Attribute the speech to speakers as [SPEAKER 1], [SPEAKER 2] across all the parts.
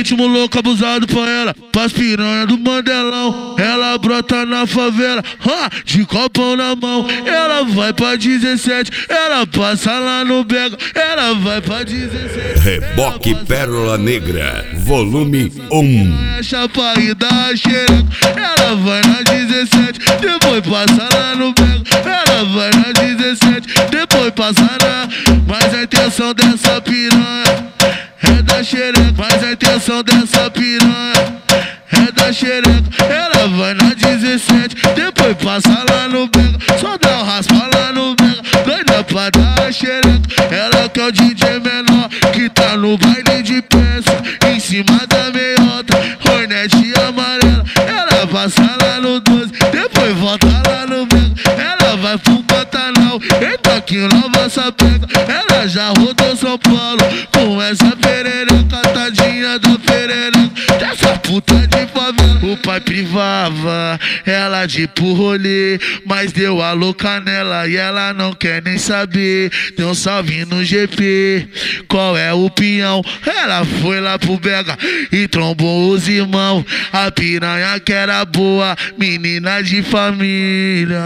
[SPEAKER 1] ritmo louco, abusado pra ela, faz piranha do Mandelão. Ela brota na favela, de copão na mão. Ela vai pra 17, ela passa lá no Bega. Ela vai pra 17.
[SPEAKER 2] Reboque Pérola Negra, volume 1.
[SPEAKER 1] É chapa e dá xereca. Ela vai na 17, depois passa lá no Bega. Ela vai na 17, depois passa na. Mas a intenção dessa piranha é da xereca. Mas a intenção dessa piranha é da xereca. Ela vai na 17, depois passa lá no Bega. Só dá um raspa lá no Bega, doida pra dar a xereca. Ela que é o DJ menor, que tá no baile de peça, em cima da meiota, Hornet amarela. Ela passa lá no 12, depois volta lá no Bega. Ela vai pro Pantanal, eita que nova sapeca. Ela já rodou São Paulo com essa perereca, tadinha da perereca, dessa puta de favela. O pai privava ela de pro rolê, mas deu a louca nela e ela não quer nem saber. Deu um salve no GP, qual é o peão? Ela foi lá pro Bega e trombou os irmãos. A piranha que era boa, menina de família,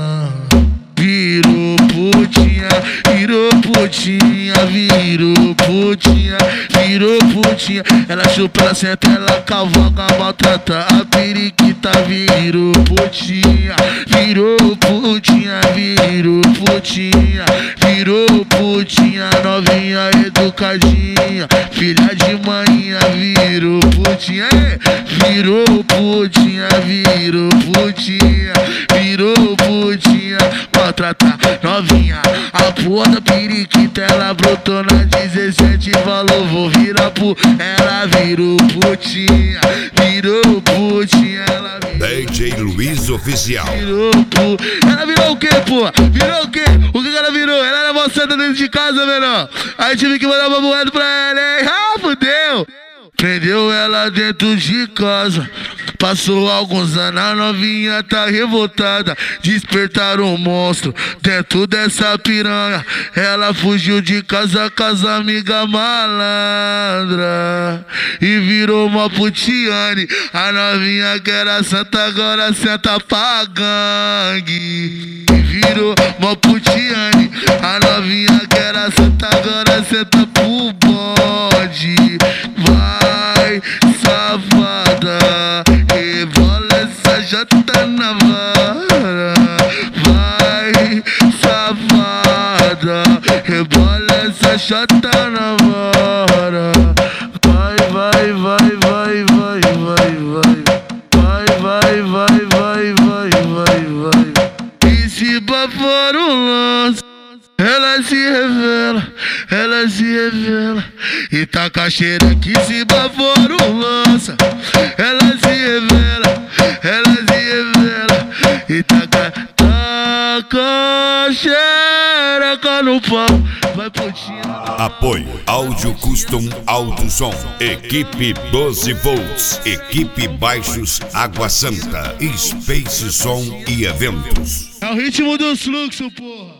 [SPEAKER 1] virou putinha, virou putinha, virou putinha, virou putinha. Ela chupa, ela senta, ela cavalga, maltrata a periquita. Virou putinha, virou putinha, virou putinha, virou putinha. Novinha educadinha, filha de manhã, virou putinha, virou putinha, virou putinha, virou putinha. Maltratar novinha, a porra da periquita. Ela brotou na 17 e falou vou virar pu. Ela virou putinha, virou putinha. Ela virou
[SPEAKER 2] DJ Luiz Oficial.
[SPEAKER 1] Virou pu. Ela virou o quê, pô? Virou o quê? O que ela virou? Ela era moçada dentro de casa, menor. Aí tive que mandar uma moeda pra ela, hein? Ah, fudeu! Prendeu ela dentro de casa. Passou alguns anos, a novinha tá revoltada. Despertaram um monstro dentro dessa piranha. Ela fugiu de casa com as amigas malandra e virou uma putiane. A novinha que era santa agora senta pra gangue e virou uma putiane. A novinha que era santa agora senta pro bode. Vai, safada, rebola essa jota na vara. Vai, safada, rebola essa jota na vara. Vai, vai, vai, vai, vai, vai, vai. Vai, vai, vai, vai, vai, vai, vai. E se for um lance, ela se revela, ela se revela. E tá caixeira que se for um lança, ela se revela, ela se revela. E tá caixeira no pau, vai putinha.
[SPEAKER 2] Apoio Áudio Custom Alto Som, equipe 12 volts, equipe Baixos Água Santa, Space Som e Eventos.
[SPEAKER 1] É o ritmo dos fluxos, porra.